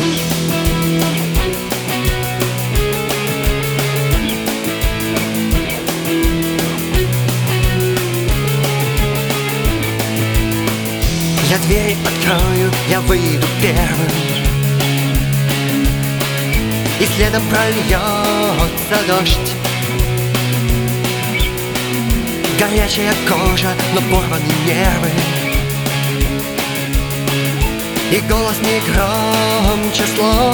Я дверь открою, я выйду первым, и следом прольется дождь. Горячая кожа, но порваны нервы, и голос не громче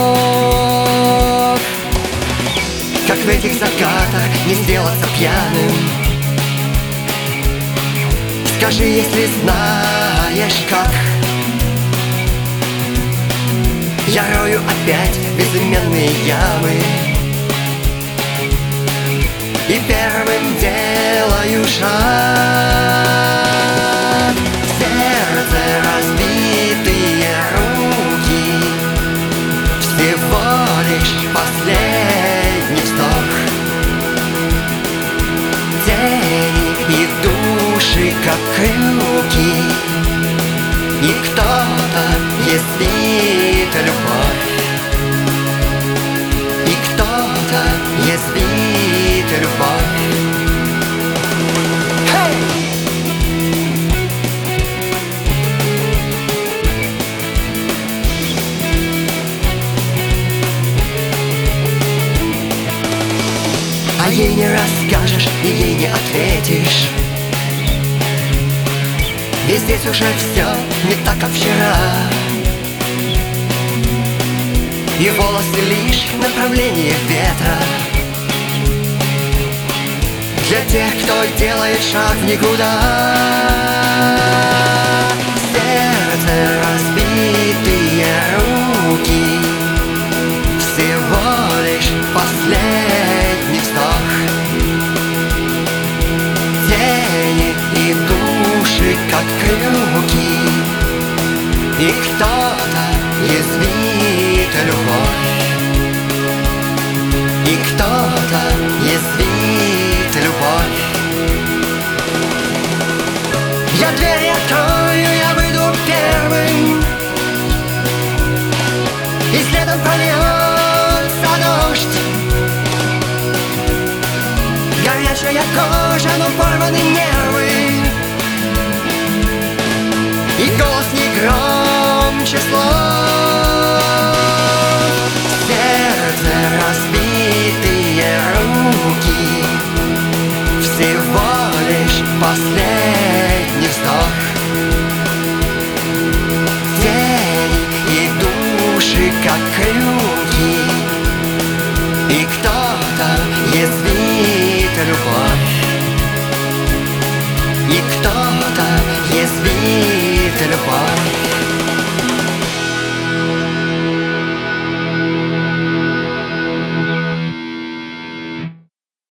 слов. Как в этих закатах не сделаться пьяным? Скажи, если знаешь как. Я рою опять безыменные ямы и первым делаю шаг. В сердце разбитые руки, всего лишь последний вздох. Тени и души, как крюки, и кто-то язвит любовь, и кто-то язвит любовь. Hey! А ей не расскажешь и ей не ответишь, ведь здесь уже все не так, как вчера. И волосы лишь направление ветра для тех, кто делает шаг в никуда. В сердце разбитые руки, всего лишь последний вздох. Тени и души, как крюки, и кто-то язвит любовь, и кто-то язвит любовь. Я дверь открою, я выйду первым, и следом прольется дождь. Горячая кожа, но порваны нервы, и голос не громче слов. В сердце разбитые руки, всего лишь последний вздох. Тени и души, как крюки, и кто-то язвит любовь, и кто-то язвит любовь.